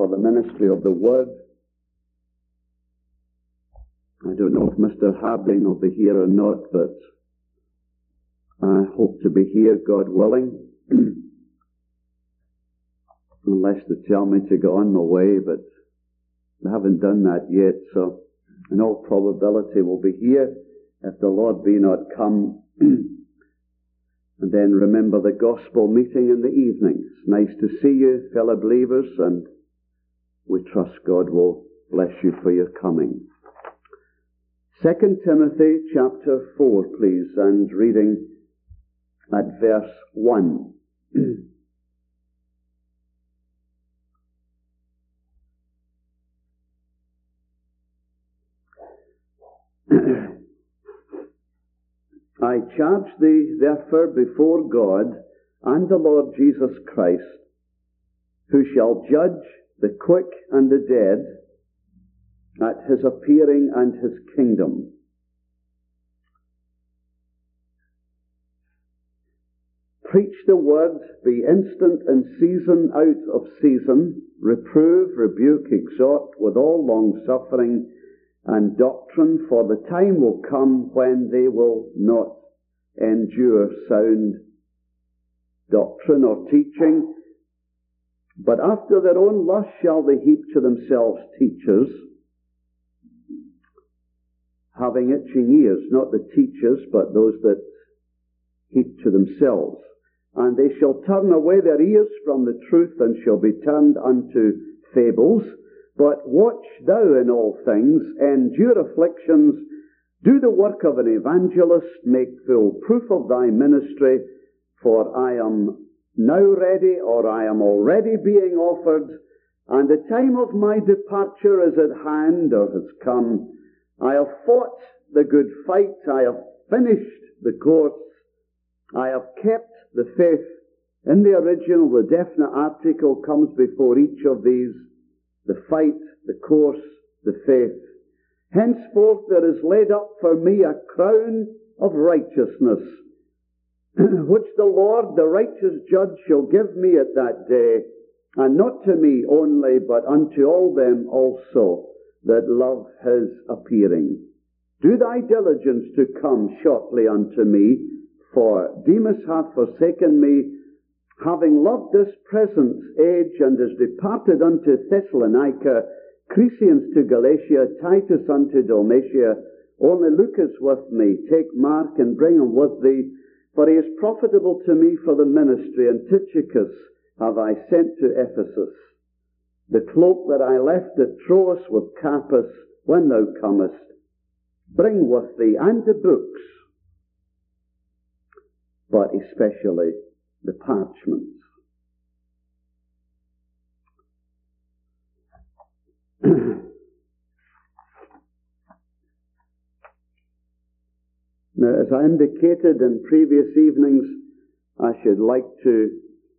for the ministry of the Word. I don't know if Mr. Harding will be here or not, but I hope to be here, God willing. Unless they tell me to go on my way, but they haven't done that yet, so in all probability we'll be here if the Lord be not come. And then remember the gospel meeting in the evening. It's nice to see you, fellow believers, and we trust God will bless you for your coming. 2 Timothy chapter 4, please, and reading at verse 1. I charge thee, therefore, before God and the Lord Jesus Christ, who shall judge the quick and the dead at his appearing and his kingdom. Preach the word, be instant in season, out of season, reprove, rebuke, exhort with all long-suffering and doctrine, for the time will come when they will not endure sound doctrine or teaching, but after their own lust shall they heap to themselves teachers, having itching ears, not the teachers, but those that heap to themselves. And they shall turn away their ears from the truth, and shall be turned unto fables. But watch thou in all things, endure afflictions, do the work of an evangelist, make full proof of thy ministry, for I am now ready, or I am already being offered, and the time of my departure is at hand, or has come. I have fought the good fight, I have finished the course, I have kept the faith. In the original, the definite article comes before each of these: the fight, the course, the faith. Henceforth there is laid up for me a crown of righteousness, which the Lord, the righteous judge, shall give me at that day, and not to me only, but unto all them also that love his appearing. Do thy diligence to come shortly unto me, for Demas hath forsaken me, having loved this present age, and is departed unto Thessalonica, Crescens to Galatia, Titus unto Dalmatia. Only Luke is with me. Take Mark and bring him with thee, for he is profitable to me for the ministry, and Tychicus have I sent to Ephesus. The cloak that I left at Troas with Carpus, when thou comest, bring with thee, and the books, but especially the parchments. Now, as I indicated in previous evenings, I should like to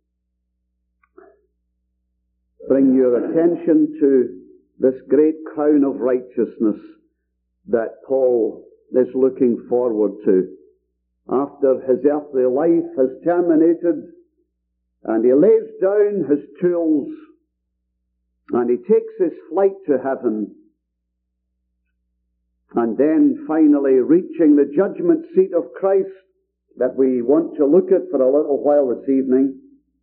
bring your attention to this great crown of righteousness that Paul is looking forward to. After his earthly life has terminated, and he lays down his tools, and he takes his flight to heaven, and then finally reaching the judgment seat of Christ that we want to look at for a little while this evening,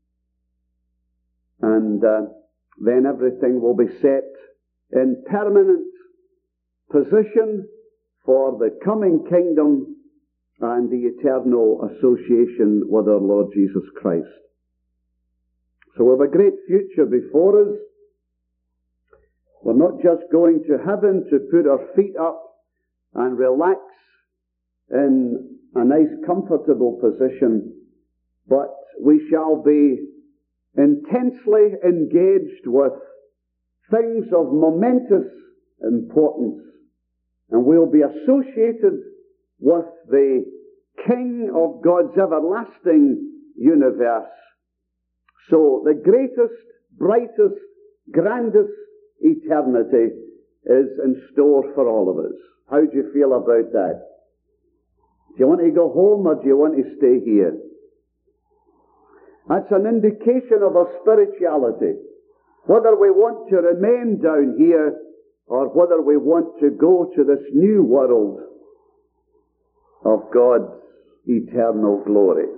and then everything will be set in permanent position for the coming kingdom and the eternal association with our Lord Jesus Christ. So we have a great future before us. We're not just going to heaven to put our feet up and relax in a nice comfortable position, but we shall be intensely engaged with things of momentous importance, and we'll be associated with the King of God's everlasting universe. So the greatest, brightest, grandest eternity is in store for all of us. How do you feel about that? Do you want to go home, or do you want to stay here? That's an indication of our spirituality. whether we want to remain down here or whether we want to go to this new world of God's eternal glory.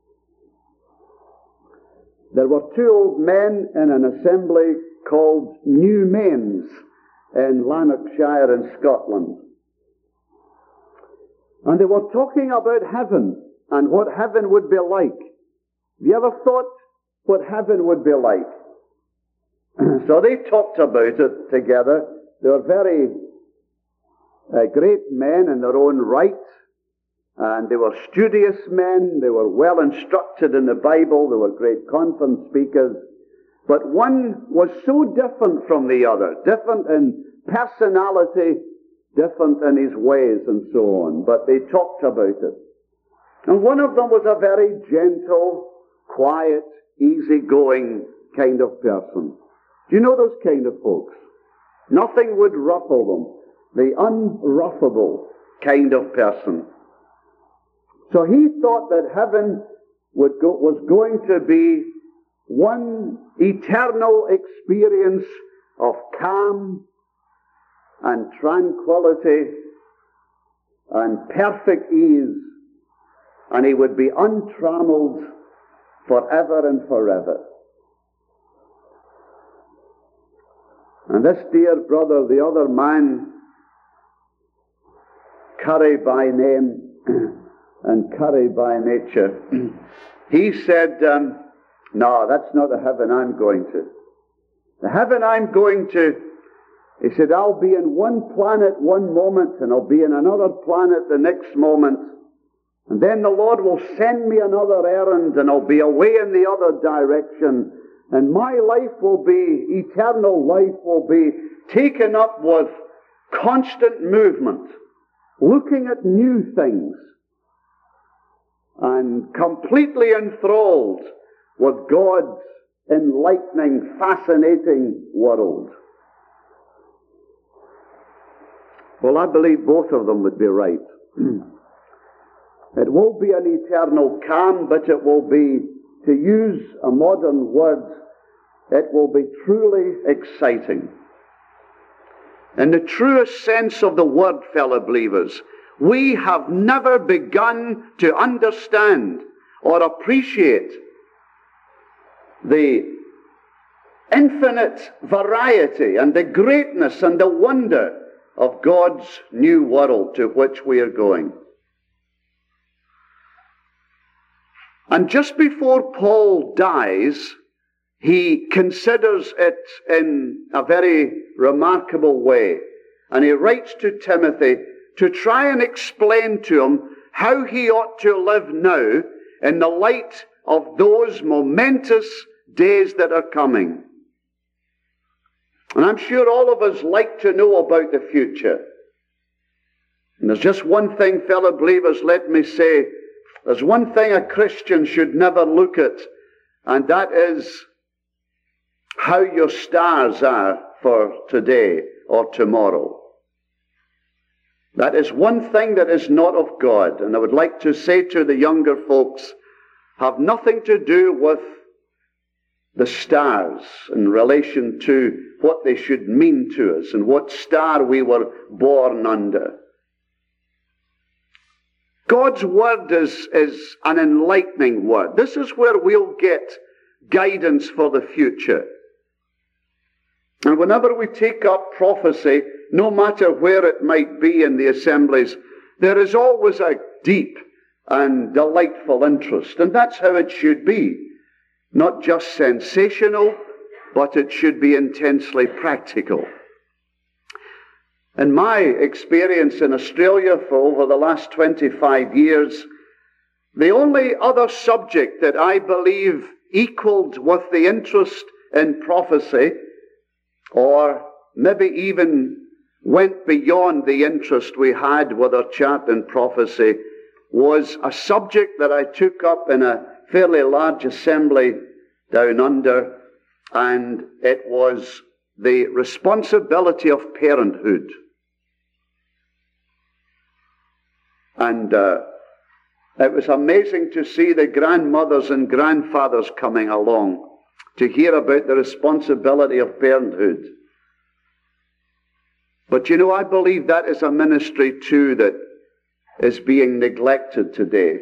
There were two old men in an assembly called New Men's in Lanarkshire in Scotland. And they were talking about heaven and what heaven would be like. Have you ever thought what heaven would be like? So they talked about it together. They were very great men in their own right. And they were studious men. They were well instructed in the Bible. They were great conference speakers. But one was so different from the other. Different in personality, different in his ways and so on. But they talked about it. And one of them was a very gentle, quiet, easygoing kind of person. Do you know those kind of folks? Nothing would ruffle them. The unruffable kind of person. So he thought that heaven was going to be one eternal experience of calm and tranquility and perfect ease, and he would be untrammeled forever and forever. And this dear brother, the other man, Curry by name and Curry by nature, he said, no, that's not the heaven I'm going to. The heaven I'm going to, he said, I'll be in one planet one moment and I'll be in another planet the next moment. And then the Lord will send me another errand and I'll be away in the other direction. And my life will be, eternal life will be taken up with constant movement, looking at new things, and completely enthralled with God's enlightening, fascinating world. Well, I believe both of them would be right. It won't be an eternal calm, but it will be, to use a modern word, it will be truly exciting. In the truest sense of the word, fellow believers, we have never begun to understand or appreciate the infinite variety and the greatness and the wonder of God's new world to which we are going. And just before Paul dies, he considers it in a very remarkable way. And he writes to Timothy to try and explain to him how he ought to live now in the light of those momentous days that are coming. And I'm sure all of us like to know about the future. And there's just one thing, fellow believers, let me say, there's one thing a Christian should never look at, and that is how your stars are for today or tomorrow. That is one thing that is not of God. And I would like to say to the younger folks, have nothing to do with the stars in relation to what they should mean to us and what star we were born under. God's word is an enlightening word. This is where we'll get guidance for the future. And whenever we take up prophecy, no matter where it might be in the assemblies, there is always a deep and delightful interest. And that's how it should be. Not just sensational, but it should be intensely practical. In my experience in Australia for over the last 25 years, the only other subject that I believe equaled with the interest in prophecy, or maybe even went beyond the interest we had with our chart in prophecy, was a subject that I took up in a fairly large assembly down under, and it was the responsibility of parenthood. And it was amazing to see the grandmothers and grandfathers coming along. to hear about the responsibility of parenthood. But you know, I believe that is a ministry too that is being neglected today.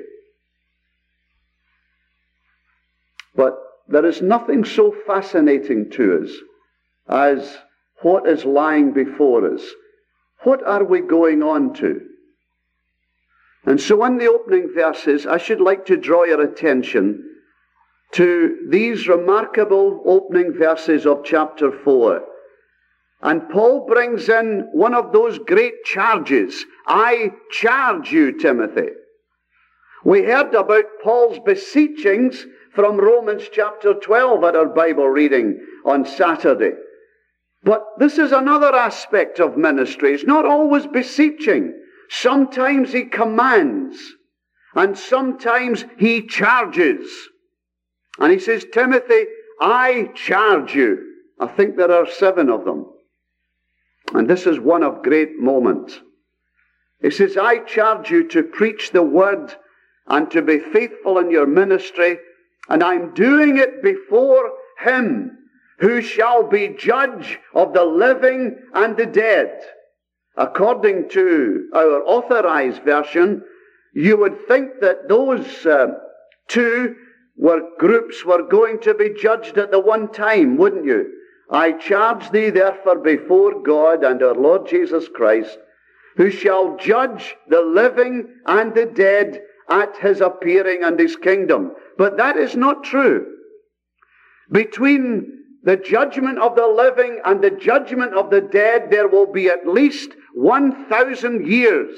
But there is nothing so fascinating to us as what is lying before us. What are we going on to? And so in the opening verses, I should like to draw your attention to these remarkable opening verses of chapter 4. And Paul brings in one of those great charges. I charge you, Timothy. We heard about Paul's beseechings from Romans chapter 12 at our Bible reading on Saturday. But this is another aspect of ministry. It's not always beseeching. Sometimes he commands, and sometimes he charges. And he says, Timothy, I charge you. I think there are 7 of them. And this is one of great moment. He says, I charge you to preach the word and to be faithful in your ministry, and I'm doing it before him who shall be judge of the living and the dead. According to our authorized version, you would think that those 2 groups were going to be judged at the one time, wouldn't you? I charge thee therefore before God and our Lord Jesus Christ, who shall judge the living and the dead at his appearing and his kingdom. But that is not true. Between the judgment of the living and the judgment of the dead, there will be at least 1,000 years.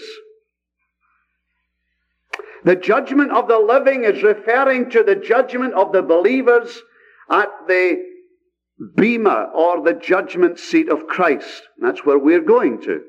The judgment of the living is referring to the judgment of the believers at the bema, or the judgment seat of Christ. That's where we're going to.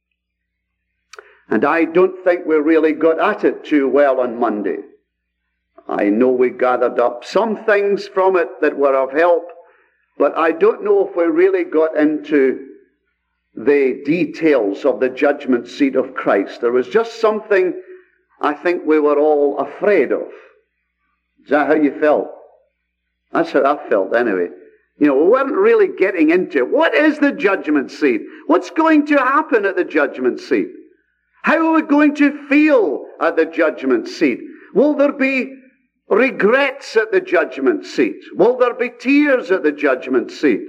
And I don't think we really got at it too well on Monday. I know we gathered up some things from it that were of help, but I don't know if we really got into the details of the judgment seat of Christ. There was just something I think we were all afraid of. Is that how you felt? That's how I felt anyway. You know, we weren't really getting into it. What is the judgment seat? What's going to happen at the judgment seat? How are we going to feel at the judgment seat? Will there be regrets at the judgment seat? Will there be tears at the judgment seat?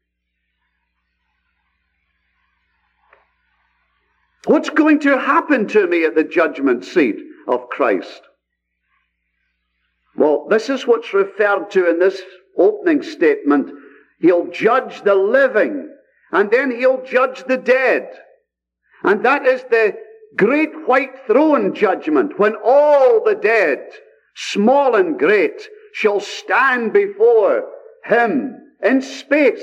What's going to happen to me at the judgment seat of Christ? Well, this is what's referred to in this opening statement. He'll judge the living, and then he'll judge the dead. And that is the great white throne judgment, when all the dead, small and great, shall stand before him in space.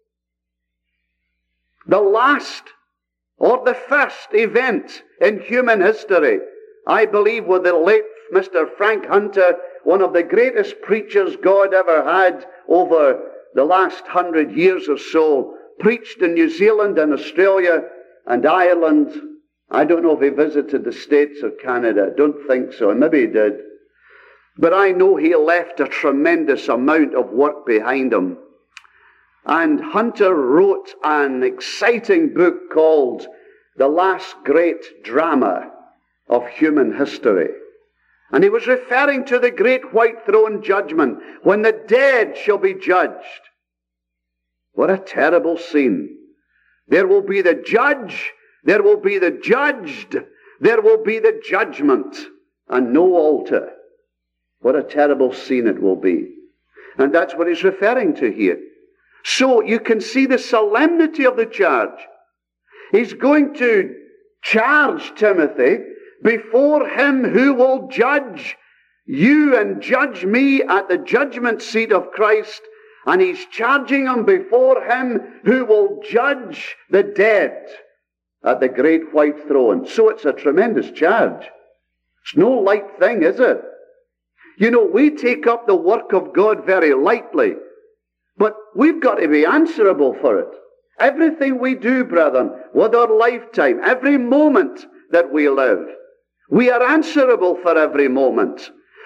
The last or the first event in human history, I believe, with the late Mr. Frank Hunter, one of the greatest preachers God ever had over the last 100 years or so, preached in New Zealand and Australia and Ireland. I don't know if he visited the States or Canada. I don't think so. Maybe he did. But I know he left a tremendous amount of work behind him. And Hunter wrote an exciting book called The Last Great Drama of Human History. And he was referring to the great white throne judgment, when the dead shall be judged. What a terrible scene. There will be the judge, there will be the judged, there will be the judgment, and no altar. What a terrible scene it will be. And that's what he's referring to here. So you can see the solemnity of the charge. He's going to charge Timothy before him who will judge you and judge me at the judgment seat of Christ. And he's charging him before him who will judge the dead at the great white throne. So it's a tremendous charge. It's no light thing, is it? You know, we take up the work of God very lightly, but we've got to be answerable for it. Everything we do, brethren, with our lifetime, every moment that we live, we are answerable for every moment.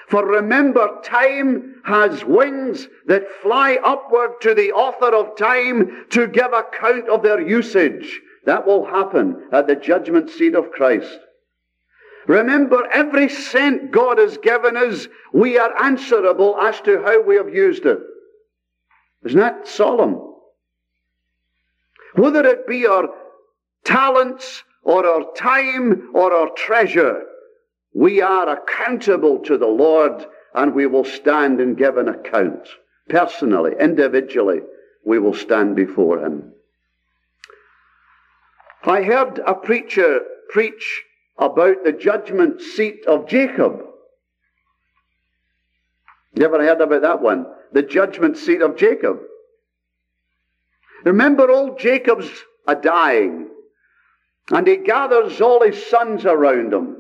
For remember, time has wings that fly upward to the author of time to give account of their usage. That will happen at the judgment seat of Christ. Remember, every cent God has given us, we are answerable as to how we have used it. Isn't that solemn? Whether it be our talents or our time or our treasure, we are accountable to the Lord, and we will stand and give an account. Personally, individually, we will stand before Him. I heard a preacher preach about the judgment seat of Jacob. You ever heard about that one? The judgment seat of Jacob. Remember, old Jacob's a-dying, and he gathers all his sons around him.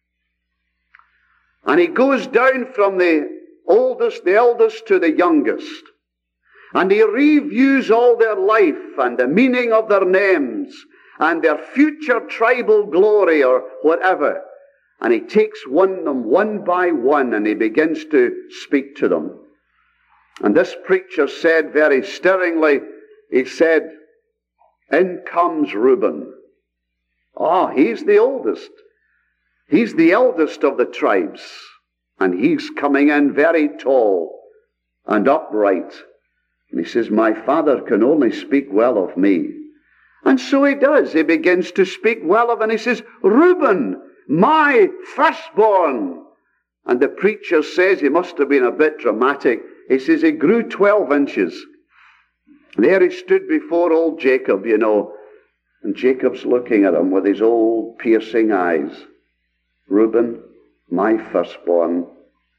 And he goes down from the eldest to the youngest. And he reviews all their life and the meaning of their names and their future tribal glory or whatever. And he takes them one by one and he begins to speak to them. And this preacher said very stirringly, he said, "In comes Reuben." He's the oldest. He's the eldest of the tribes, and he's coming in very tall and upright. And he says, "My father can only speak well of me." And so he does. He begins to speak well of him, and he says, "Reuben, my firstborn." And the preacher says, he must have been a bit dramatic, he says he grew 12 inches. There he stood before old Jacob, and Jacob's looking at him with his old piercing eyes. "Reuben, my firstborn,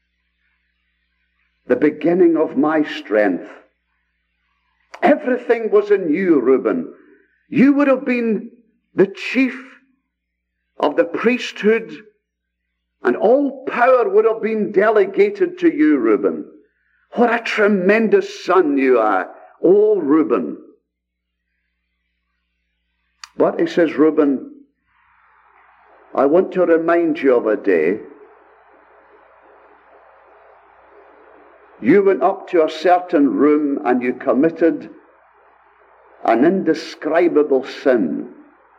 the beginning of my strength. Everything was in you, Reuben. You would have been the chief of the priesthood, and all power would have been delegated to you, Reuben. What a tremendous son you are, oh Reuben." But he says, "Reuben, I want to remind you of a day. You went up to a certain room and you committed an indescribable sin.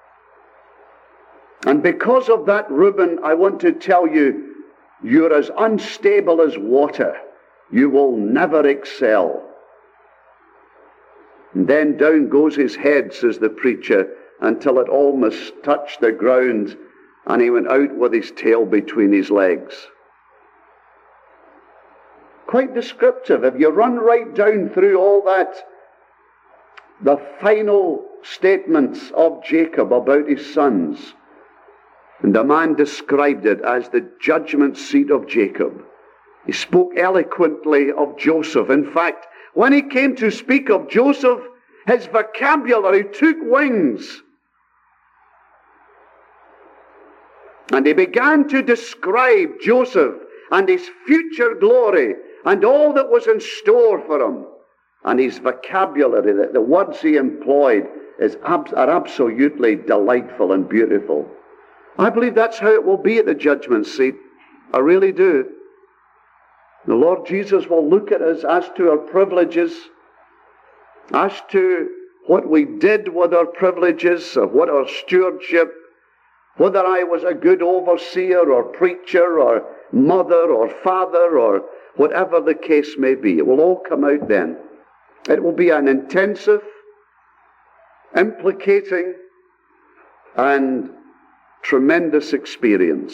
And because of that, Reuben, I want to tell you, you're as unstable as water. You will never excel." And then down goes his head, says the preacher, until it almost touched the ground, and he went out with his tail between his legs. Quite descriptive. If you run right down through all that, the final statements of Jacob about his sons, and the man described it as the judgment seat of Jacob. He spoke eloquently of Joseph. In fact, when he came to speak of Joseph, his vocabulary took wings. And he began to describe Joseph and his future glory and all that was in store for him. And his vocabulary, the words he employed, are absolutely delightful and beautiful. I believe that's how it will be at the judgment seat. I really do. The Lord Jesus will look at us as to our privileges, as to what we did with our privileges, or what our stewardship, whether I was a good overseer or preacher or mother or father or whatever the case may be. It will all come out then. It will be an intensive, implicating, and tremendous experience.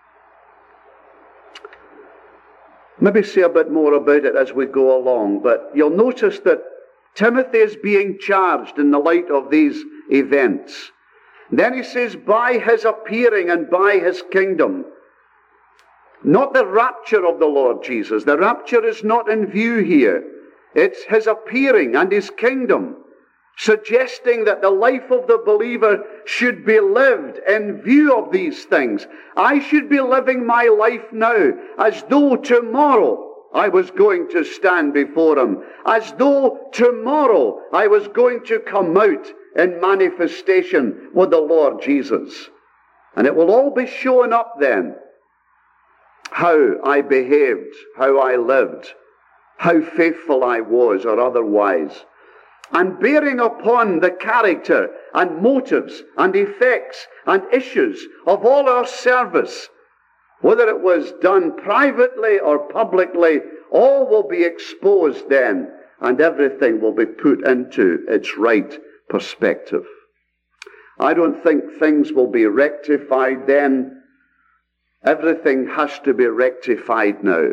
Maybe say a bit more about it as we go along, but you'll notice that Timothy is being charged in the light of these events. Then he says, by his appearing and by his kingdom. Not the rapture of the Lord Jesus. The rapture is not in view here. It's his appearing and his kingdom, suggesting that the life of the believer should be lived in view of these things. I should be living my life now as though tomorrow I was going to stand before him, as though tomorrow I was going to come out in manifestation with the Lord Jesus. And it will all be showing up then. how I behaved, how I lived, how faithful I was or otherwise, and bearing upon the character and motives and effects and issues of all our service, whether it was done privately or publicly, all will be exposed then, and everything will be put into its right perspective. I don't think things will be rectified then. Everything has to be rectified now.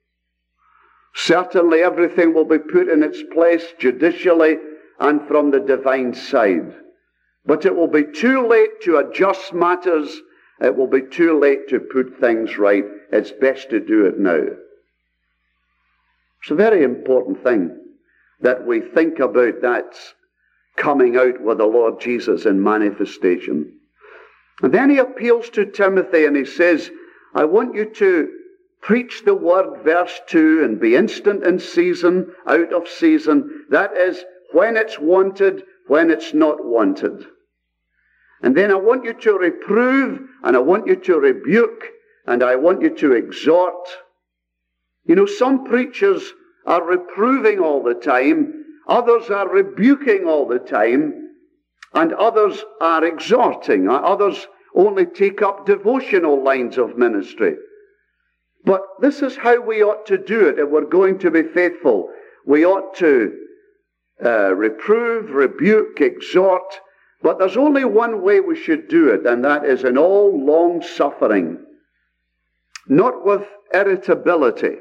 Certainly everything will be put in its place judicially and from the divine side. But it will be too late to adjust matters. It will be too late to put things right. It's best to do it now. It's a very important thing that we think about that coming out with the Lord Jesus in manifestation. And then he appeals to Timothy and he says, I want you to preach the word, verse 2, and be instant in season, out of season. That is, when it's wanted, when it's not wanted. And then I want you to reprove, and I want you to rebuke, and I want you to exhort. You know, some preachers are reproving all the time, others are rebuking all the time, and others are exhorting. Others only take up devotional lines of ministry. But this is how we ought to do it if we're going to be faithful. We ought to reprove, rebuke, exhort, but there's only one way we should do it, and that is in all long suffering, not with irritability.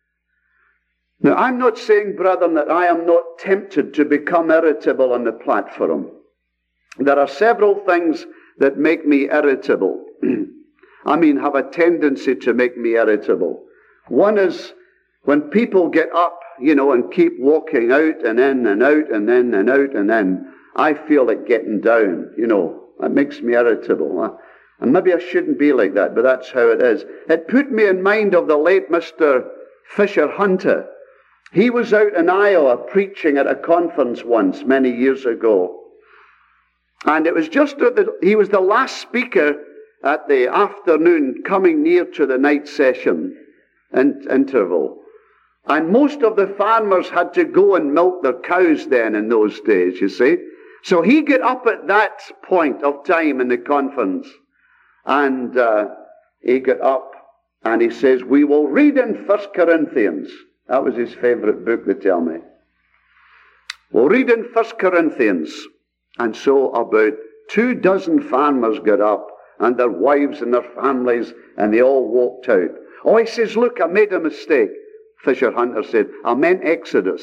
Now, I'm not saying, brethren, that I am not tempted to become irritable on the platform. There are several things that make me irritable. Have a tendency to make me irritable. One is when people get up, and keep walking out and in and out and in and out and in. I feel it getting down, That makes me irritable. And maybe I shouldn't be like that, but that's how it is. It put me in mind of the late Mr. Fisher Hunter. He was out in Iowa preaching at a conference once, many years ago. And it was just he was the last speaker at the afternoon, coming near to the night session interval. And most of the farmers had to go and milk their cows then in those days, you see. So he got up at that point of time in the conference. And he got up and he says, we will read in 1 Corinthians. That was his favorite book, they tell me. We'll read in 1 Corinthians. And so about 24 farmers got up, and their wives and their families, and they all walked out. Oh, he says, look, I made a mistake. Fisher Hunter said, I meant Exodus.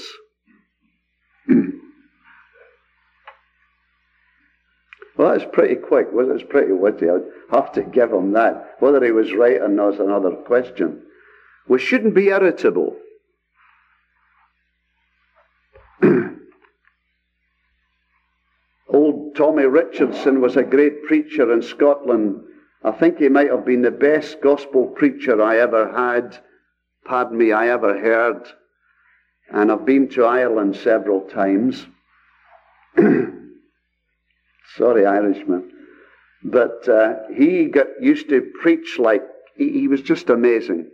Well, that's pretty quick. Well, it's pretty witty. I'd have to give him that. Whether he was right or not is another question. We shouldn't be irritable. Old Tommy Richardson was a great preacher in Scotland. I think he might have been the best gospel preacher I ever had. Pardon me, I ever heard. And I've been to Ireland several times. Sorry, Irishman. But he got used to preach like, he was just amazing.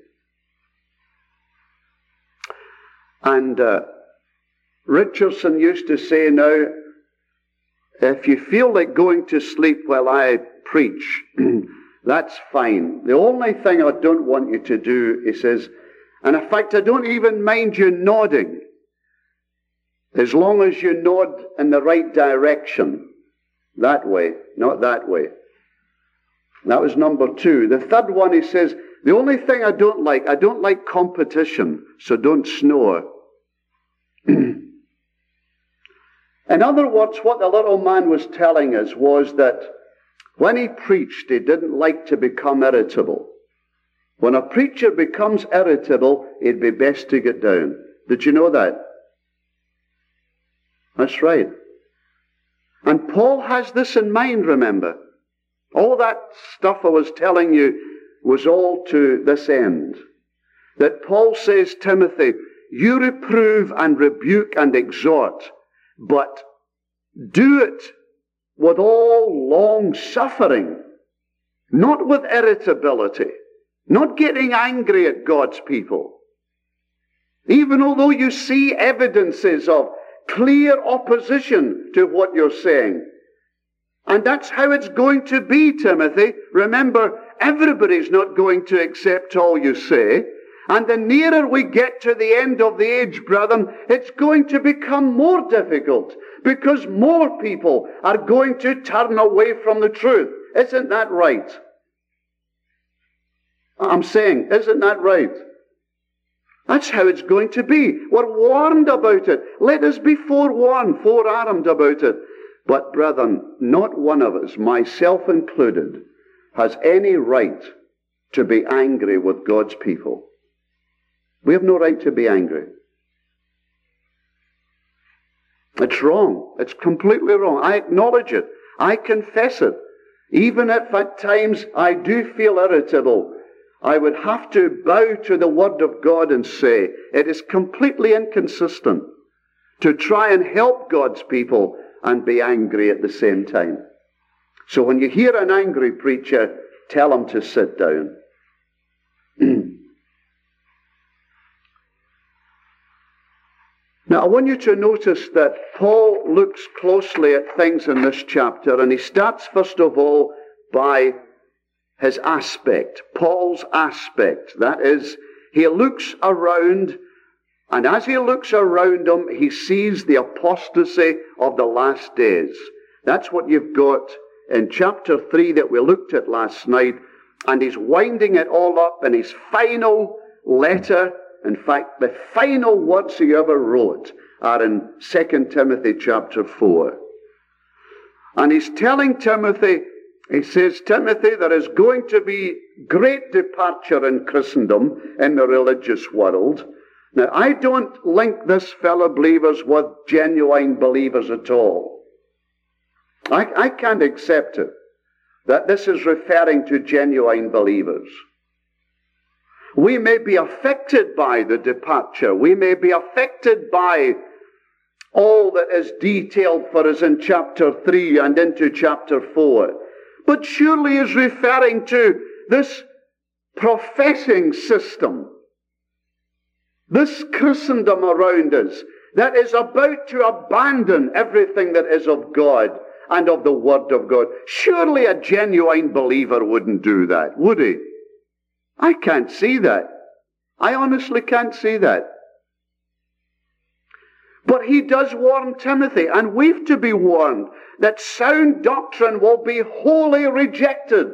And Richardson used to say, now, if you feel like going to sleep while I preach, that's fine. The only thing I don't want you to do, he says, and in fact, I don't even mind you nodding, as long as you nod in the right direction. That way, not that way. That was number 2. The third one, he says, the only thing I don't like competition, so don't snore. In other words, what the little man was telling us was that when he preached, he didn't like to become irritable. When a preacher becomes irritable, it'd be best to get down. Did you know that? That's right. And Paul has this in mind, remember. All that stuff I was telling you was all to this end. That Paul says, Timothy, you reprove and rebuke and exhort, but do it with all long suffering, not with irritability, Not getting angry at God's people. Even although you see evidences of clear opposition to what you're saying. And that's how it's going to be, Timothy. Remember, everybody's not going to accept all you say. And the nearer we get to the end of the age, brethren, it's going to become more difficult because more people are going to turn away from the truth. Isn't that right? I'm saying, isn't that right? That's how it's going to be. We're warned about it. Let us be forewarned, forearmed about it. But brethren, not one of us, myself included, has any right to be angry with God's people. We have no right to be angry. It's wrong. It's completely wrong. I acknowledge it. I confess it. Even if at times I do feel irritable, I would have to bow to the Word of God and say it is completely inconsistent to try and help God's people and be angry at the same time. So when you hear an angry preacher, tell him to sit down. Now, I want you to notice that Paul looks closely at things in this chapter, and he starts, first of all, by his aspect, Paul's aspect. That is, he looks around, and as he looks around him, he sees the apostasy of the last days. That's what you've got in chapter 3 that we looked at last night, and he's winding it all up in his final letter. In fact, the final words he ever wrote are in 2 Timothy chapter 4. And he's telling Timothy, he says, Timothy, there is going to be great departure in Christendom, in the religious world. Now, I don't link this, fellow believers, with genuine believers at all. I can't accept it, that this is referring to genuine believers. We may be affected by the departure. We may be affected by all that is detailed for us in chapter 3 and into chapter 4. But surely is referring to this professing system, this Christendom around us that is about to abandon everything that is of God and of the Word of God. Surely a genuine believer wouldn't do that, would he? I can't see that. I honestly can't see that. But he does warn Timothy, and we've to be warned, that sound doctrine will be wholly rejected.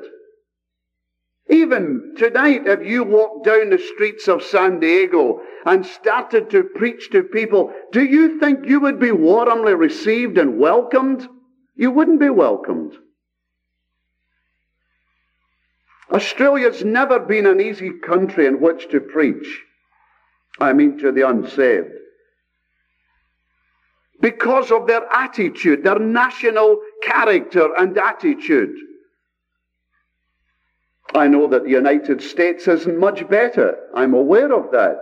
Even tonight, if you walk down the streets of San Diego and started to preach to people, do you think you would be warmly received and welcomed? You wouldn't be welcomed. Australia's never been an easy country in which to preach. I mean to the unsaved. Because of their attitude, their national character and attitude. I know that the United States isn't much better. I'm aware of that.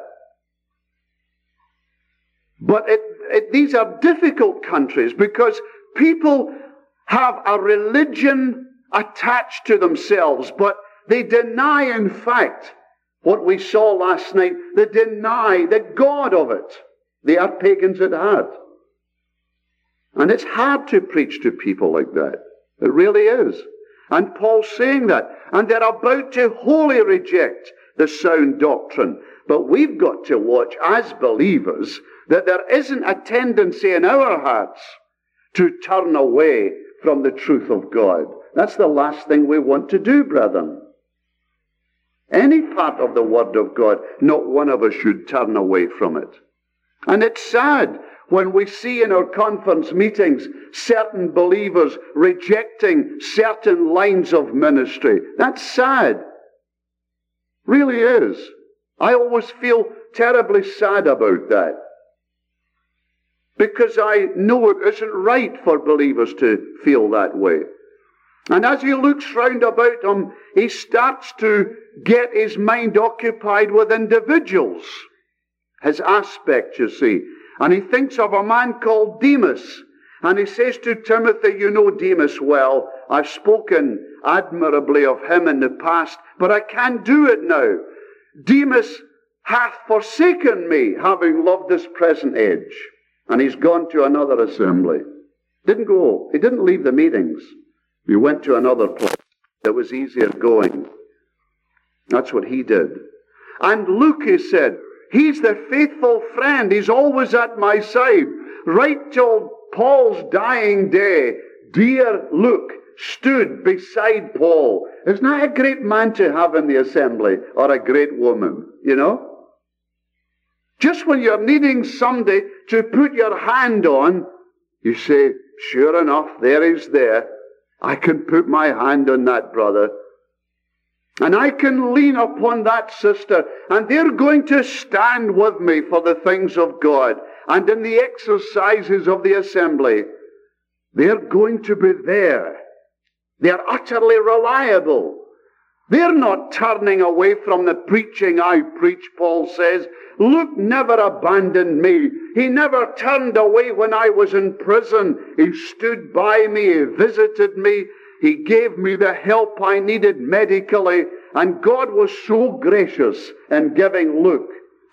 But these are difficult countries because people have a religion attached to themselves, but they deny, in fact, what we saw last night. They deny the God of it. They are pagans at heart. And it's hard to preach to people like that. It really is. And Paul's saying that. And they're about to wholly reject the sound doctrine. But we've got to watch as believers that there isn't a tendency in our hearts to turn away from the truth of God. That's the last thing we want to do, brethren. Any part of the Word of God, not one of us should turn away from it. And it's sad when we see in our conference meetings certain believers rejecting certain lines of ministry. That's sad. Really is. I always feel terribly sad about that. Because I know it isn't right for believers to feel that way. And as he looks round about him, he starts to get his mind occupied with individuals. His aspect, you see. And he thinks of a man called Demas. And he says to Timothy, you know Demas well. I've spoken admirably of him in the past, but I can't do it now. Demas hath forsaken me, having loved this present age. And he's gone to another assembly. Didn't go. He didn't leave the meetings. He went to another place that was easier going. That's what he did. And Luke, he said, he's the faithful friend. He's always at my side. Right till Paul's dying day, dear Luke stood beside Paul. Isn't that a great man to have in the assembly, or a great woman, you know? Just when you're needing somebody to put your hand on, you say, sure enough, there he's there. I can put my hand on that brother. And I can lean upon that sister, and they're going to stand with me for the things of God. And in the exercises of the assembly, they're going to be there. They're utterly reliable. They're not turning away from the preaching I preach, Paul says. Luke never abandoned me. He never turned away when I was in prison. He stood by me. He visited me. He gave me the help I needed medically. And God was so gracious in giving Luke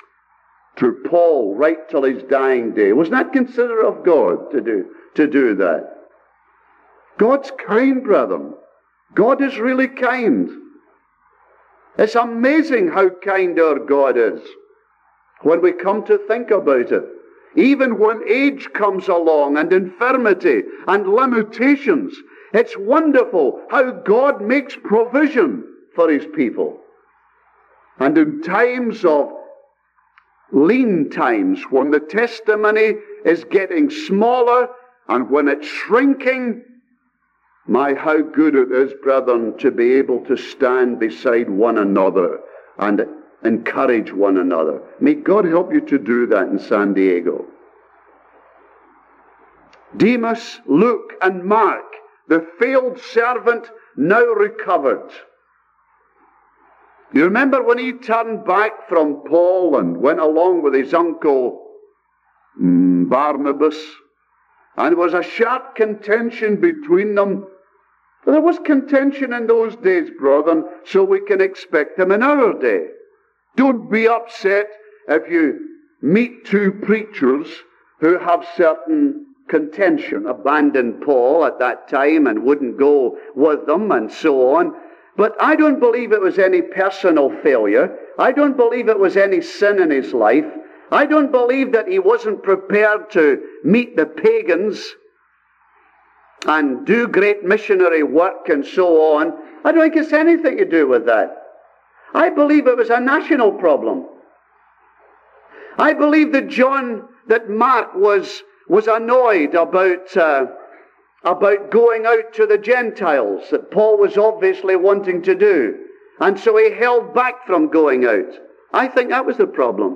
to Paul right till his dying day. Wasn't that considerate of God to do that? God's kind, brethren. God is really kind. It's amazing how kind our God is when we come to think about it. Even when age comes along and infirmity and limitations, it's wonderful how God makes provision for his people. And in times of lean times, when the testimony is getting smaller and when it's shrinking, my, how good it is, brethren, to be able to stand beside one another and encourage one another. May God help you to do that in San Diego. Demas, Luke, and Mark, the failed servant, now recovered. You remember when he turned back from Paul and went along with his uncle Barnabas, and there was a sharp contention between them. But there was contention in those days, brethren, so we can expect them in our day. Don't be upset if you meet two preachers who have certain contention. Abandoned Paul at that time and wouldn't go with them and so on. But I don't believe it was any personal failure. I don't believe it was any sin in his life. I don't believe that he wasn't prepared to meet the pagans and do great missionary work and so on. I don't think it's anything to do with that. I believe it was a national problem. I believe that Mark was annoyed about going out to the Gentiles, that Paul was obviously wanting to do. And so he held back from going out. I think that was the problem.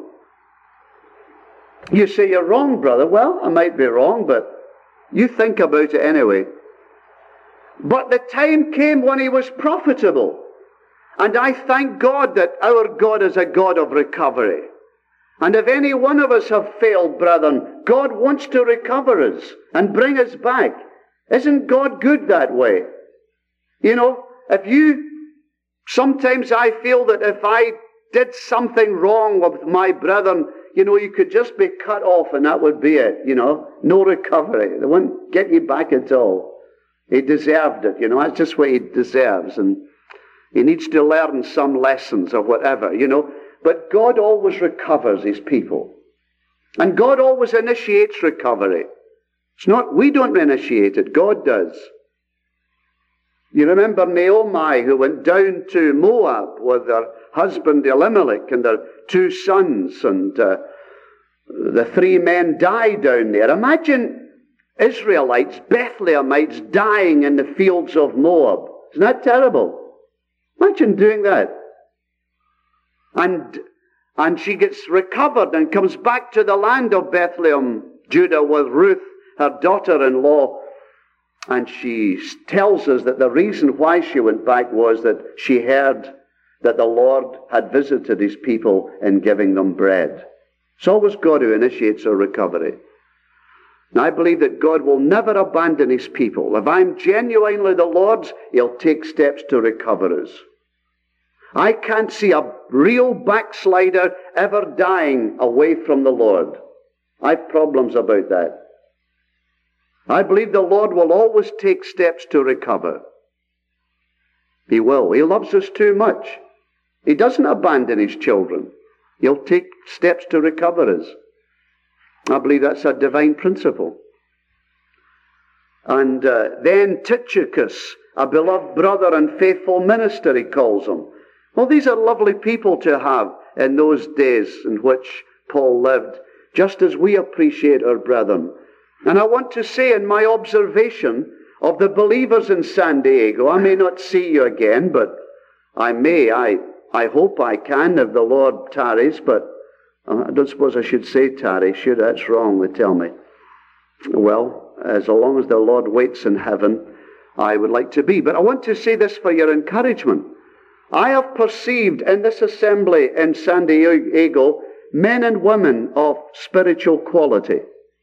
You say you're wrong, brother. Well, I might be wrong, but you think about it anyway. But the time came when he was profitable. And I thank God that our God is a God of recovery. And if any one of us have failed, brethren, God wants to recover us and bring us back. Isn't God good that way? You know, sometimes I feel that if I did something wrong with my brethren, you know, you could just be cut off and that would be it, you know. No recovery. They won't get you back at all. He deserved it, you know. That's just what he deserves. And he needs to learn some lessons or whatever, you know. But God always recovers his people. And God always initiates recovery. It's not, we don't initiate it, God does. You remember Naomi, who went down to Moab with her husband Elimelech and their 2 sons, and the 3 men died down there. Imagine Israelites, Bethlehemites, dying in the fields of Moab. Isn't that terrible? Imagine doing that. And she gets recovered and comes back to the land of Bethlehem, Judah, with Ruth, her daughter-in-law. And she tells us that the reason why she went back was that she heard that the Lord had visited his people in giving them bread. It's always God who initiates our recovery. And I believe that God will never abandon his people. If I'm genuinely the Lord's, he'll take steps to recover us. I can't see a real backslider ever dying away from the Lord. I've problems about that. I believe the Lord will always take steps to recover. He will. He loves us too much. He doesn't abandon his children. He'll take steps to recover us. I believe that's a divine principle. And then Tychicus, a beloved brother and faithful minister, he calls him. Well, these are lovely people to have in those days in which Paul lived, just as we appreciate our brethren. And I want to say in my observation of the believers in San Diego, I may not see you again, but I may. I hope I can if the Lord tarries, but I don't suppose I should say tarry, should I? That's wrong, they tell me. Well, as long as the Lord waits in heaven, I would like to be. But I want to say this for your encouragement. I have perceived in this assembly in San Diego men and women of spiritual quality.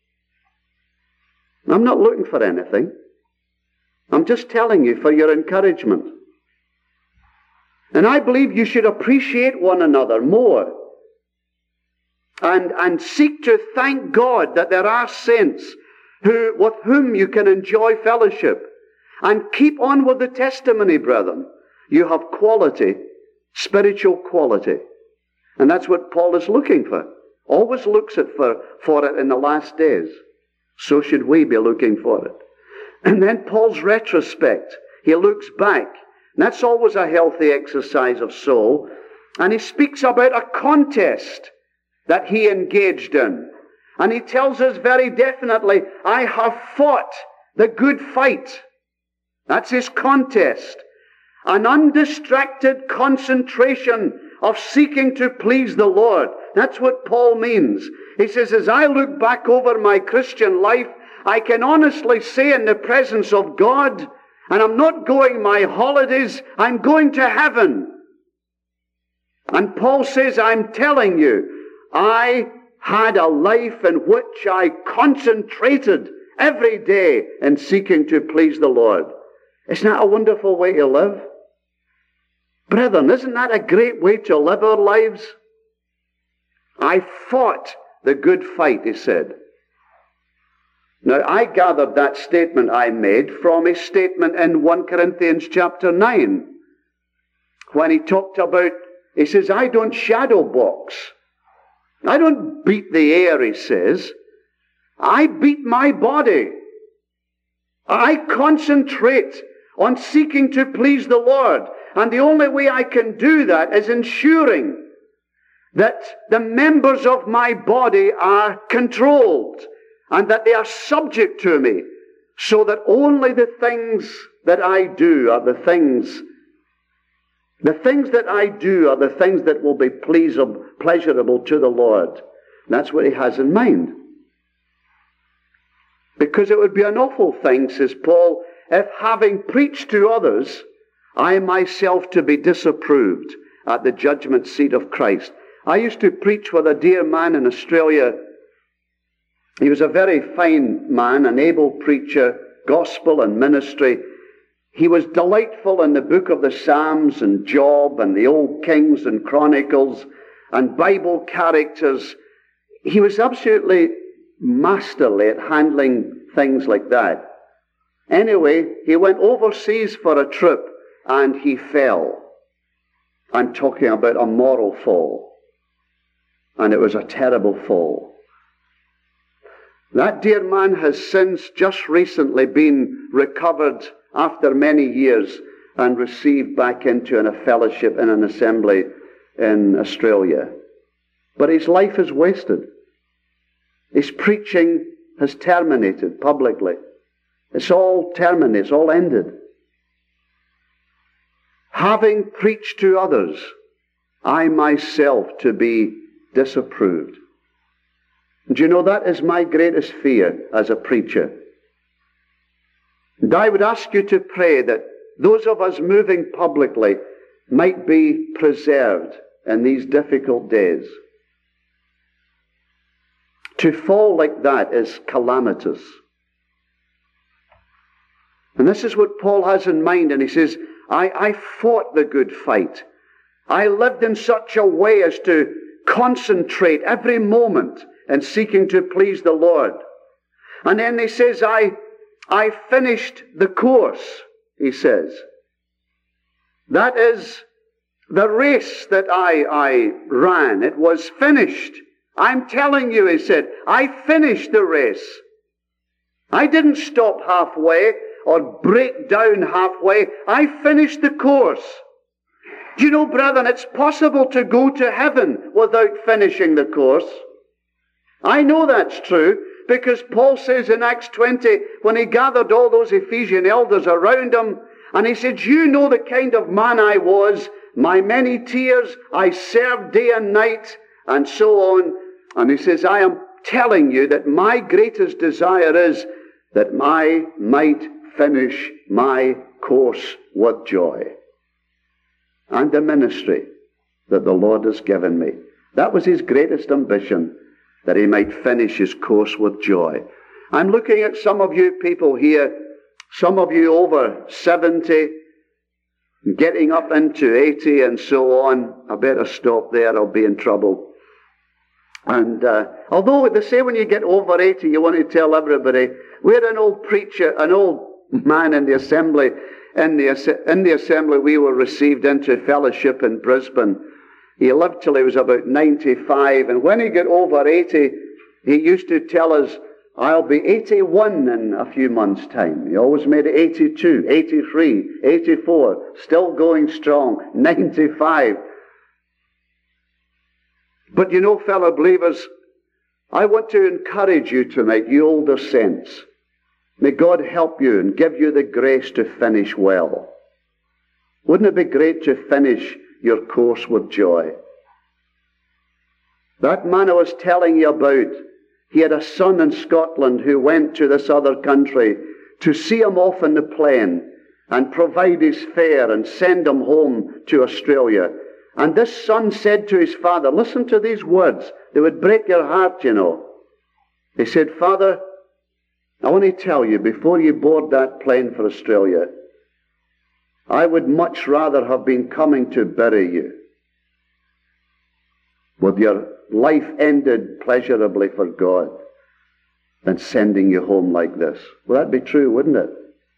I'm not looking for anything. I'm just telling you for your encouragement. And I believe you should appreciate one another more and seek to thank God that there are saints with whom you can enjoy fellowship. And keep on with the testimony, brethren. You have quality, spiritual quality. And that's what Paul is looking for. Always looks for it in the last days. So should we be looking for it. And then Paul's retrospect. He looks back. And that's always a healthy exercise of soul. And he speaks about a contest that he engaged in. And he tells us very definitely, I have fought the good fight. That's his contest. An undistracted concentration of seeking to please the Lord. That's what Paul means. He says, as I look back over my Christian life, I can honestly say in the presence of God, and I'm not going my holidays, I'm going to heaven. And Paul says, I'm telling you, I had a life in which I concentrated every day in seeking to please the Lord. Isn't that a wonderful way to live? Brethren, isn't that a great way to live our lives? I fought the good fight, he said. Now, I gathered that statement I made from a statement in 1 Corinthians chapter 9, when he talked about, he says, I don't shadow box. I don't beat the air, he says. I beat my body. I concentrate on seeking to please the Lord. And the only way I can do that is ensuring that the members of my body are controlled and that they are subject to me, so that only the things that I do are the things that I do are the things that will be pleasurable to the Lord. That's what he has in mind. Because it would be an awful thing, says Paul, if having preached to others, I myself to be disapproved at the judgment seat of Christ. I used to preach with a dear man in Australia. He was a very fine man, an able preacher, gospel and ministry. He was delightful in the book of the Psalms and Job and the Old Kings and Chronicles and Bible characters. He was absolutely masterly at handling things like that. Anyway, he went overseas for a trip and he fell. I'm talking about a moral fall. And it was a terrible fall. That dear man has since just recently been recovered after many years and received back into a fellowship in an assembly in Australia. But his life is wasted. His preaching has terminated publicly. It's all terminated, it's all ended. Having preached to others, I myself to be disapproved. And you know, that is my greatest fear as a preacher. And I would ask you to pray that those of us moving publicly might be preserved in these difficult days. To fall like that is calamitous. And this is what Paul has in mind, and he says, I fought the good fight. I lived in such a way as to concentrate every moment in seeking to please the Lord. And then he says, I finished the course, he says. That is the race that I ran. It was finished. I'm telling you, he said, I finished the race. I didn't stop halfway or break down halfway. I finished the course. Do you know, brethren, it's possible to go to heaven without finishing the course. I know that's true, because Paul says in Acts 20, when he gathered all those Ephesian elders around him, and he said, you know the kind of man I was, my many tears, I served day and night, and so on. And he says, I am telling you that my greatest desire is that I might finish my course with joy. And the ministry that the Lord has given me. That was his greatest ambition, that he might finish his course with joy. I'm looking at some of you people here, some of you over 70, getting up into 80 and so on. I better stop there, I'll be in trouble. And although they say when you get over 80, you want to tell everybody, we're an old preacher, an old man in the assembly. In the assembly we were received into fellowship in Brisbane. He lived till he was about 95, and when he got over 80, he used to tell us, I'll be 81 in a few months' time. He always made it 82, 83, 84, still going strong, 95. But you know, fellow believers, I want to encourage you tonight, you older saints. May God help you and give you the grace to finish well. Wouldn't it be great to finish your course with joy? That man I was telling you about, he had a son in Scotland who went to this other country to see him off in the plane and provide his fare and send him home to Australia. And this son said to his father, listen to these words, they would break your heart, you know. He said, Father, I want to tell you, before you board that plane for Australia, I would much rather have been coming to bury you, with your life ended pleasurably for God, than sending you home like this. Well, that'd be true, wouldn't it?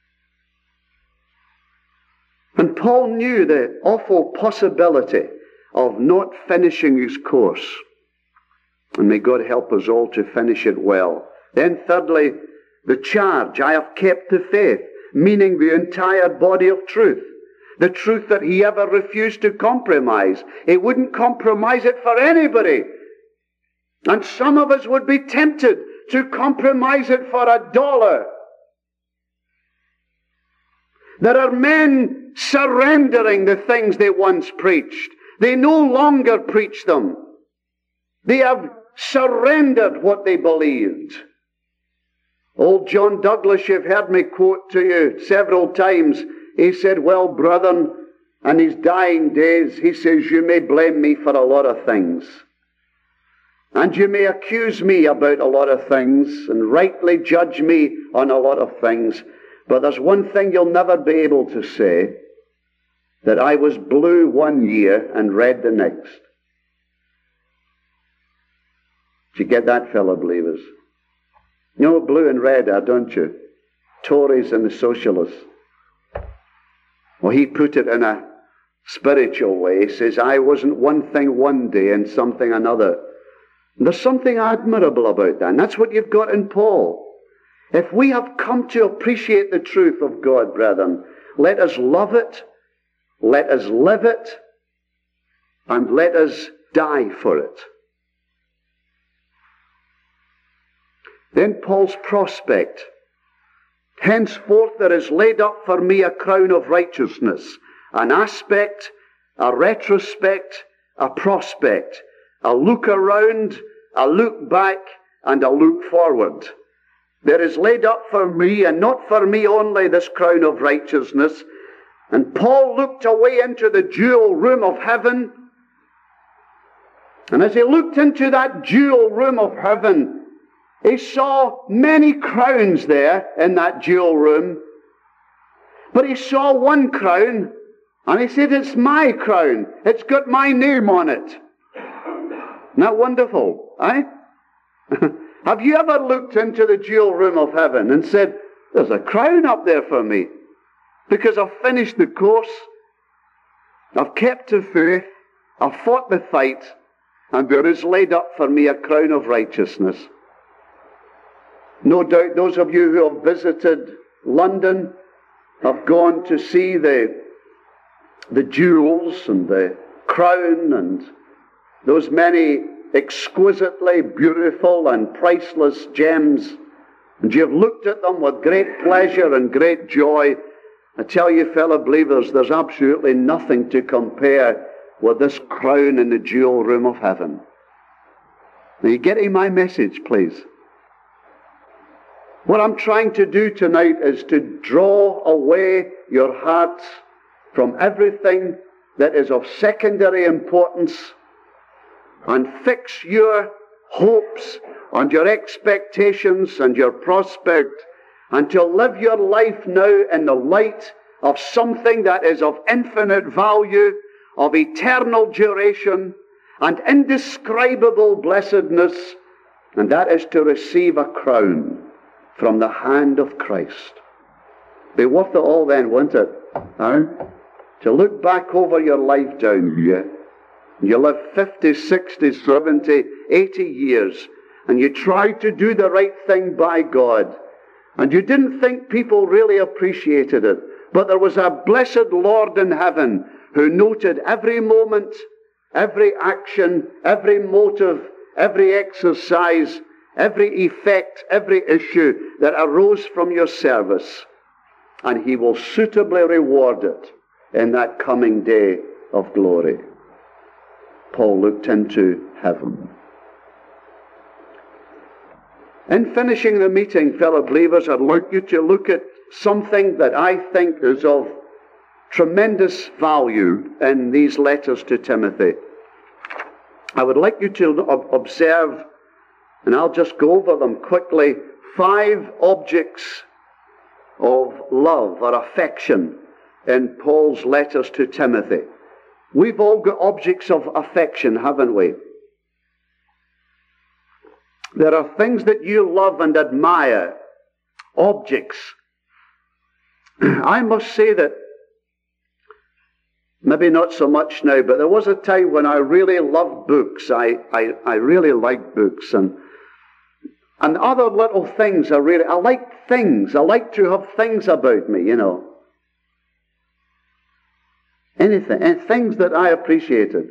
And Paul knew the awful possibility of not finishing his course. And may God help us all to finish it well. Then thirdly, the charge, I have kept the faith, meaning the entire body of truth. The truth that he ever refused to compromise. He wouldn't compromise it for anybody. And some of us would be tempted to compromise it for $1. There are men surrendering the things they once preached. They no longer preach them. They have surrendered what they believed. Old John Douglas, you've heard me quote to you several times. He said, well, brethren, in his dying days, he says, you may blame me for a lot of things. And you may accuse me about a lot of things and rightly judge me on a lot of things. But there's one thing you'll never be able to say, that I was blue one year and red the next. Do you get that, fellow believers? You know what blue and red are, don't you? Tories and the socialists. Well, he put it in a spiritual way. He says, I wasn't one thing one day and something another. And there's something admirable about that. And that's what you've got in Paul. If we have come to appreciate the truth of God, brethren, let us love it, let us live it, and let us die for it. Then Paul's prospect. Henceforth there is laid up for me a crown of righteousness, an aspect, a retrospect, a prospect, a look around, a look back, and a look forward. There is laid up for me, and not for me only, this crown of righteousness. And Paul looked away into the jewel room of heaven. And as he looked into that jewel room of heaven, He saw many crowns there in that jewel room, but he saw one crown, and he said, it's my crown. It's got my name on it. Isn't that wonderful, eh? Have you ever looked into the jewel room of heaven and said, there's a crown up there for me, because I've finished the course, I've kept the faith, I've fought the fight, and there is laid up for me a crown of righteousness. No doubt those of you who have visited London have gone to see the jewels and the crown and those many exquisitely beautiful and priceless gems, and you have looked at them with great pleasure and great joy. I tell you, fellow believers, there's absolutely nothing to compare with this crown in the jewel room of heaven. Are you getting my message, please? What I'm trying to do tonight is to draw away your hearts from everything that is of secondary importance and fix your hopes and your expectations and your prospect, and to live your life now in the light of something that is of infinite value, of eternal duration, and indescribable blessedness, and that is to receive a crown from the hand of Christ. Be worth it all then, won't it? To look back over your life down here, and you live 50, 60, 70, 80 years, and you tried to do the right thing by God, and you didn't think people really appreciated it, but there was a blessed Lord in heaven who noted every moment, every action, every motive, every exercise, every effect, every issue that arose from your service, and he will suitably reward it in that coming day of glory. Paul looked into heaven. In finishing the meeting, fellow believers, I'd like you to look at something that I think is of tremendous value in these letters to Timothy. I would like you to observe, and I'll just go over them quickly, 5 objects of love or affection in Paul's letters to Timothy. We've all got objects of affection, haven't we? There are things that you love and admire, objects. I must say that, maybe not so much now, but there was a time when I really loved books. I really liked books and other little things. I like things. I like to have things about me, you know. Anything, and things that I appreciated.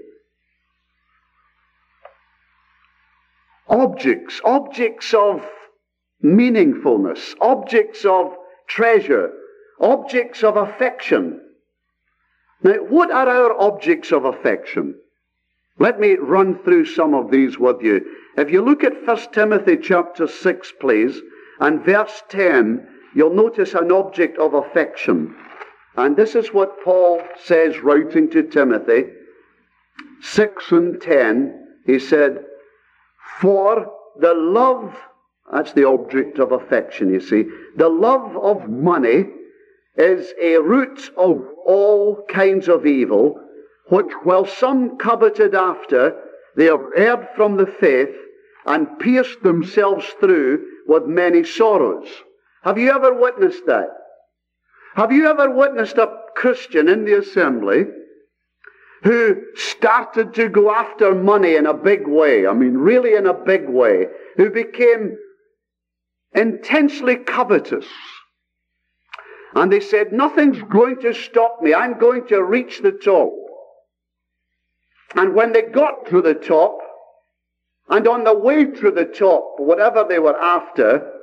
Objects of meaningfulness, objects of treasure, objects of affection. Now, what are our objects of affection? Let me run through some of these with you. If you look at 1 Timothy chapter 6, please, and verse 10, you'll notice an object of affection. And this is what Paul says, writing to Timothy, 6 and 10, he said, for the love, that's the object of affection, you see, the love of money is a root of all kinds of evil, which while some coveted after, they have erred from the faith and pierced themselves through with many sorrows. Have you ever witnessed that? Have you ever witnessed a Christian in the assembly who started to go after money in a big way? I mean, really in a big way. Who became intensely covetous. And they said, nothing's going to stop me. I'm going to reach the top. And when they got to the top, and on the way to the top, whatever they were after,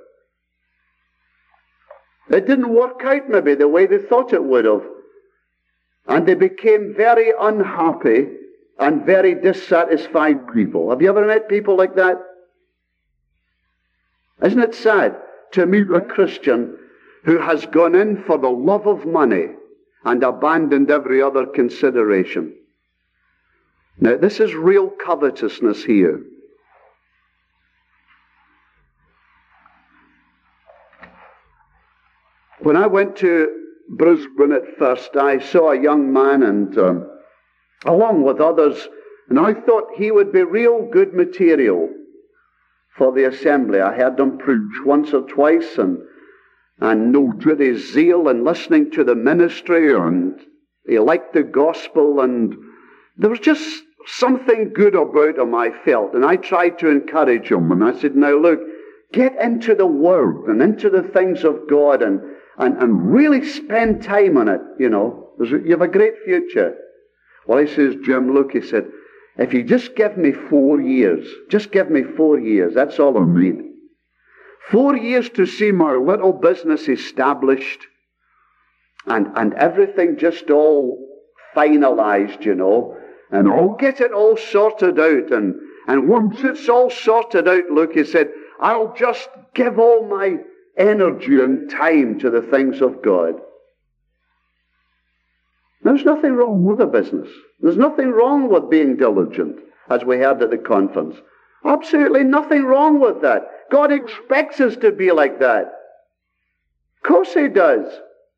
it didn't work out maybe the way they thought it would have. And they became very unhappy and very dissatisfied people. Have you ever met people like that? Isn't it sad to meet a Christian who has gone in for the love of money and abandoned every other consideration? Now, this is real covetousness here. When I went to Brisbane at first, I saw a young man, and along with others, and I thought he would be real good material for the assembly. I heard him preach once or twice, and noted his zeal in listening to the ministry, and he liked the gospel, and there was just something good about him, I felt. And I tried to encourage him, and I said, now look, get into the Word and into the things of God, and really spend time on it, you know. You have a great future. Well, he says, Jim, look, he said, if you just give me 4 years, just give me 4 years, that's all I need. 4 years to see my little business established and everything just all finalized, you know, and I'll get it all sorted out. And once it's all sorted out, look, he said, I'll just give all my energy and time to the things of God. There's nothing wrong with a business. There's nothing wrong with being diligent, as we heard at the conference. Absolutely nothing wrong with that. God expects us to be like that. Of course He does.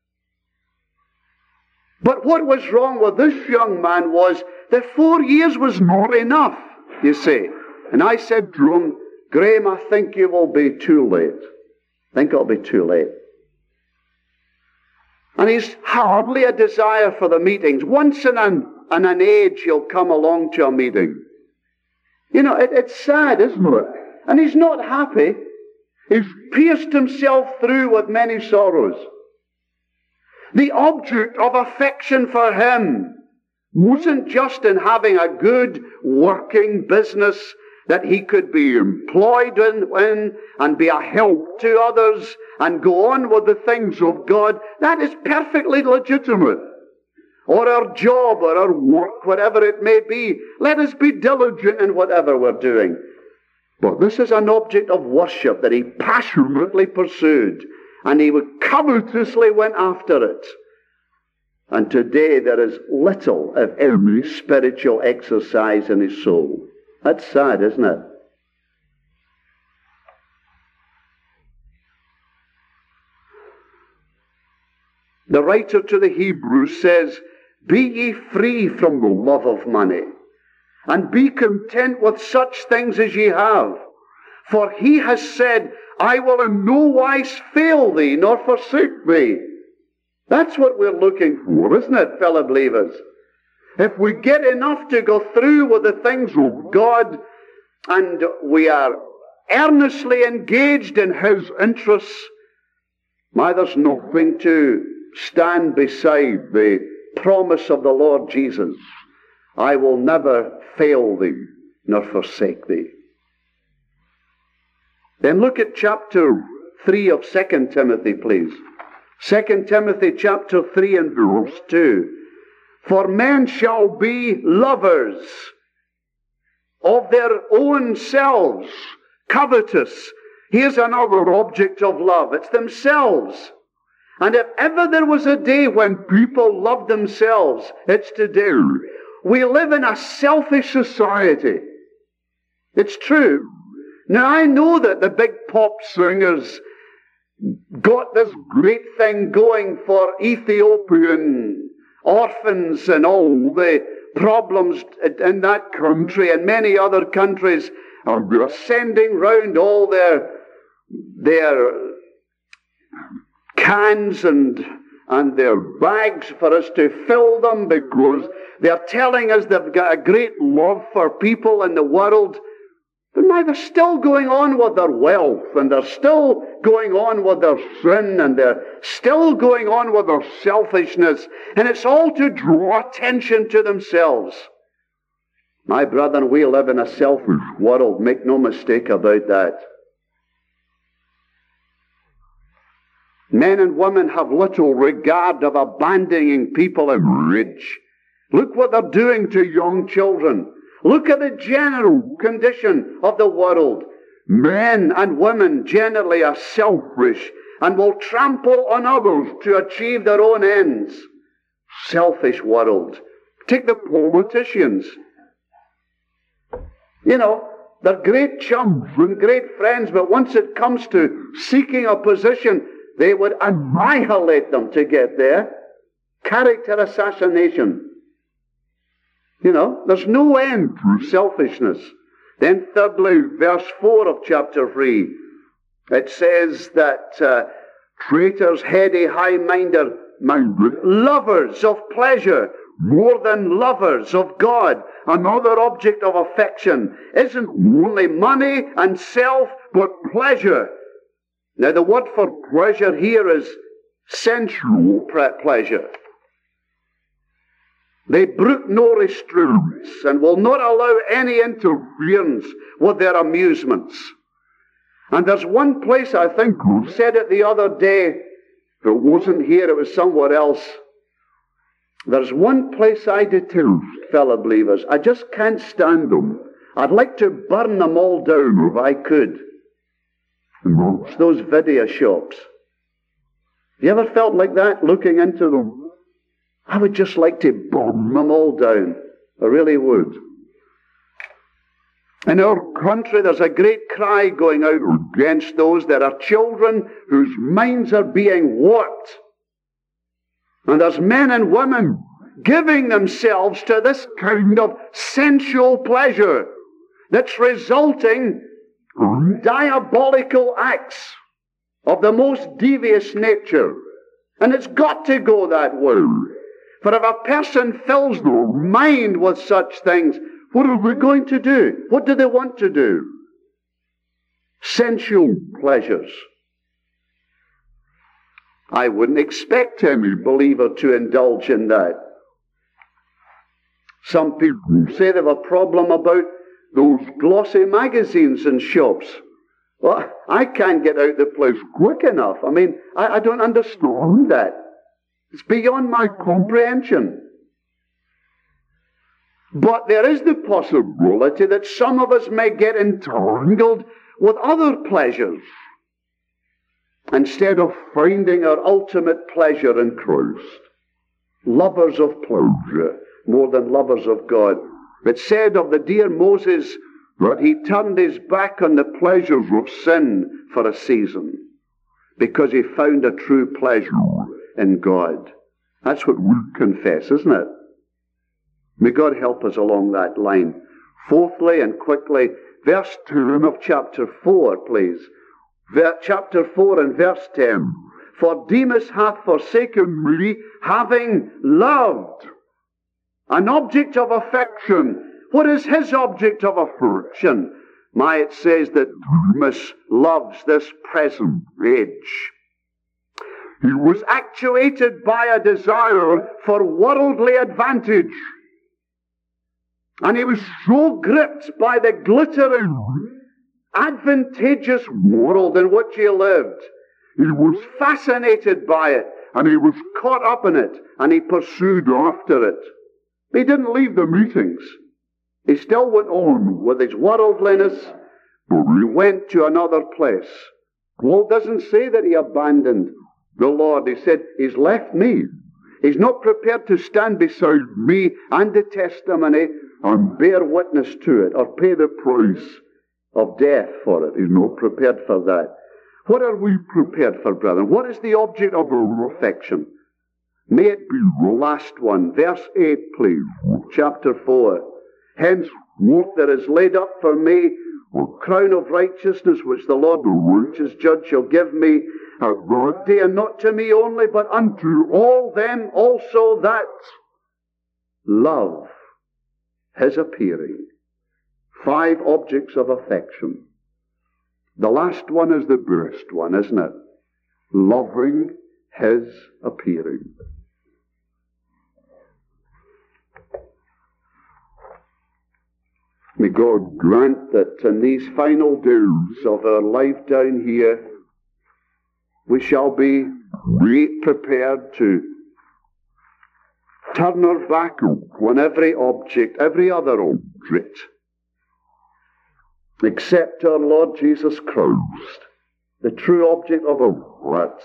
But what was wrong with this young man was that 4 years was not enough, you see. And I said to him, Graham, I think you will be too late. I think it'll be too late. And he's hardly a desire for the meetings. Once in an age he'll come along to a meeting. You know, it's sad, isn't it? And he's not happy. He's pierced himself through with many sorrows. The object of affection for him wasn't just in having a good working business that he could be employed in and be a help to others and go on with the things of God. That is perfectly legitimate. Or our job or our work, whatever it may be. Let us be diligent in whatever we're doing. But this is an object of worship that he passionately pursued, and he covetously went after it. And today there is little of any spiritual exercise in his soul. That's sad, isn't it? The writer to the Hebrews says, be ye free from the love of money, and be content with such things as ye have. For he has said, I will in no wise fail thee, nor forsake thee. That's what we're looking for, isn't it, fellow believers? If we get enough to go through with the things of God, and we are earnestly engaged in His interests, there's nothing to stand beside the promise of the Lord Jesus. I will never fail thee, nor forsake thee. Then look at chapter 3 of 2 Timothy, please. 2 Timothy chapter 3 and verse 2. For men shall be lovers of their own selves, covetous. Here's another object of love. It's themselves. And if ever there was a day when people loved themselves, it's today. We live in a selfish society. It's true. Now, I know that the big pop singers got this great thing going for Ethiopian orphans and all the problems in that country and many other countries, and they're sending round all their cans and their bags for us to fill them, because they're telling us they've got a great love for people in the world. But now they're still going on with their wealth, and they're still going on with their sin, and they're still going on with their selfishness, and it's all to draw attention to themselves. My brethren, we live in a selfish world, make no mistake about that. Men and women have little regard of abandoning people in rage. Look what they're doing to young children. Look at the general condition of the world. Men and women generally are selfish and will trample on others to achieve their own ends. Selfish world. Take the politicians. You know, they're great chums and great friends, but once it comes to seeking a position, They would annihilate them to get there. Character assassination. You know, there's no end to selfishness. Then thirdly, verse 4 of chapter 3, it says that traitors, heady, high-minded, lovers of pleasure more than lovers of God. Another object of affection isn't only money and self, but pleasure. Now the word for pleasure here is sensual pleasure. They brook no restraints and will not allow any interference with their amusements. And there's one place, I think we said it the other day, if it wasn't here, it was somewhere else. There's one place I detest, fellow believers. I just can't stand them. I'd like to burn them all down if I could. And it's those video shops. You ever felt like that, looking into them? I would just like to burn them all down. I really would. In our country, there's a great cry going out against those. There are children whose minds are being warped. And there's men and women giving themselves to this kind of sensual pleasure that's resulting in diabolical acts of the most devious nature. And it's got to go that way. For if a person fills their mind with such things, what are they going to do? What do they want to do? Sensual pleasures. I wouldn't expect any believer to indulge in that. Some people say they have a problem about those glossy magazines in shops. Well, I can't get out the place quick enough. I mean, I don't understand that. It's beyond my comprehension. But there is the possibility that some of us may get entangled with other pleasures instead of finding our ultimate pleasure in Christ. Lovers of pleasure more than lovers of God. It said of the dear Moses that he turned his back on the pleasures of sin for a season because he found a true pleasure in God. That's what we confess, isn't it? May God help us along that line. Fourthly and quickly, verse 10 of chapter 4, please. Chapter 4 and verse 10. For Demas hath forsaken me, having loved an object of affection. What is his object of affection? It says that Demas loves this present age. He was actuated by a desire for worldly advantage. And he was so gripped by the glittering, advantageous world in which he lived. He was fascinated by it, and he was caught up in it, and he pursued after it. He didn't leave the meetings. He still went on with his worldliness, but he went to another place. Paul doesn't say that he abandoned the Lord. He said, he's left me. He's not prepared to stand beside me and the testimony and bear witness to it or pay the price of death for it. He's not prepared for that. What are we prepared for, brethren? What is the object of our affection? May it be the last one. Verse 8, please. Chapter 4. Henceforth there is laid up for me a crown of righteousness, which the Lord, the righteous judge, shall give me at that day, and not to me only, but unto all them also that love his appearing. 5 objects of affection. The last one is the best one, isn't it? Loving his appearing. May God grant that in these final days of our life down here, we shall be prepared to turn our back on every object, every other object, except our Lord Jesus Christ, the true object of our hearts,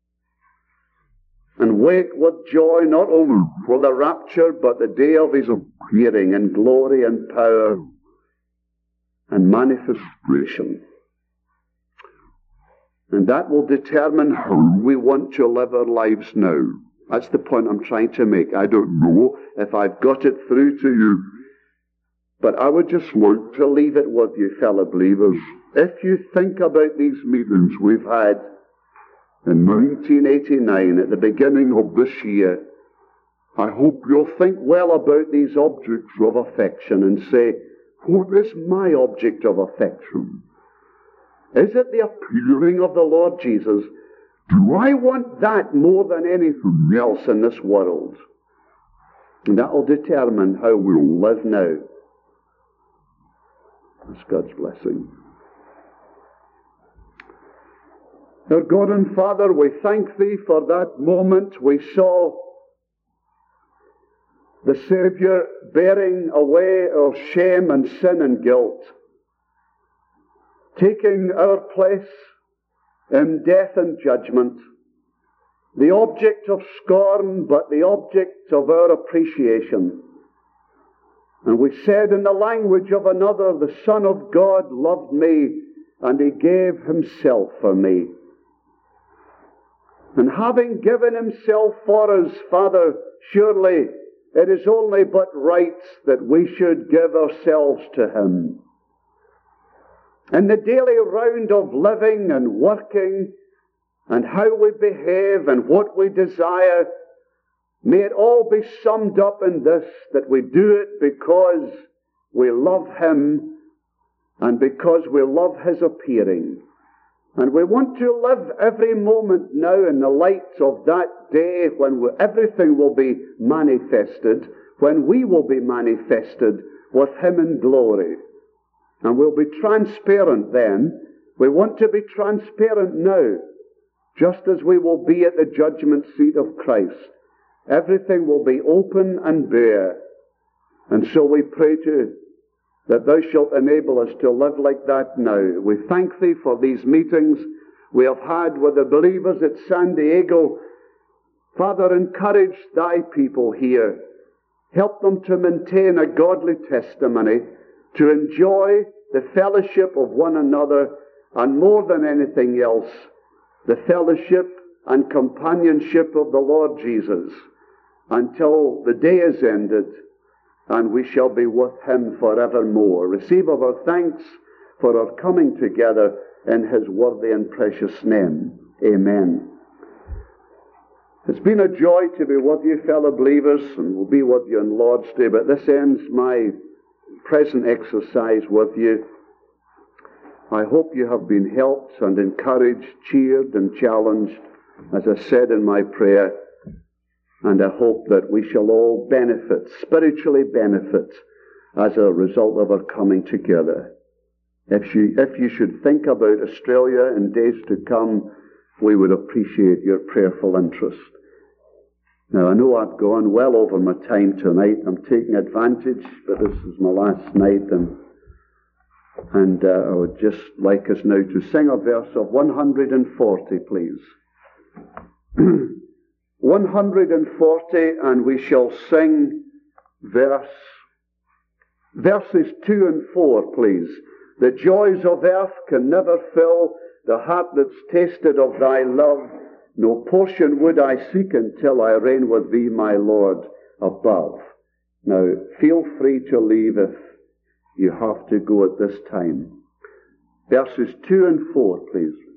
and wait with joy not only for the rapture, but the day of his appearing in glory and power and manifestation. And that will determine how we want to live our lives now. That's the point I'm trying to make. I don't know if I've got it through to you, but I would just like to leave it with you, fellow believers. If you think about these meetings we've had in 1989, at the beginning of this year, I hope you'll think well about these objects of affection and say, what is my object of affection? Is it the appearing of the Lord Jesus? Do I want that more than anything else in this world? And that will determine how we'll live now. That's God's blessing. Our God and Father, we thank Thee for that moment we saw the Saviour bearing away our shame and sin and guilt, taking our place in death and judgment, the object of scorn, but the object of our appreciation. And we said in the language of another, the Son of God loved me, and He gave Himself for me. And having given Himself for us, Father, surely it is only but right that we should give ourselves to Him. In the daily round of living and working, and how we behave and what we desire, may it all be summed up in this, that we do it because we love Him and because we love His appearing. And we want to live every moment now in the light of that day when everything will be manifested, when we will be manifested with Him in glory. And we'll be transparent then. We want to be transparent now, just as we will be at the judgment seat of Christ. Everything will be open and bare. And so we pray to that Thou shalt enable us to live like that now. We thank Thee for these meetings we have had with the believers at San Diego. Father, encourage Thy people here. Help them to maintain a godly testimony, to enjoy the fellowship of one another, and more than anything else, the fellowship and companionship of the Lord Jesus, until the day is ended, and we shall be with Him forevermore. Receive our thanks for our coming together in His worthy and precious name. Amen. It's been a joy to be with you, fellow believers, and will be with you on Lord's Day, but this ends my present exercise with you. I hope you have been helped and encouraged, cheered and challenged, as I said in my prayer. And I hope that we shall all benefit, spiritually benefit, as a result of our coming together. If you should think about Australia in days to come, we would appreciate your prayerful interest. Now, I know I've gone well over my time tonight. I'm taking advantage, but this is my last night, and I would just like us now to sing a verse of 140, please. 140, and we shall sing verses 2 and 4, please. The joys of earth can never fill the heart that's tasted of Thy love. No portion would I seek until I reign with Thee, my Lord, above. Now, feel free to leave if you have to go at this time. Verses 2 and 4, please.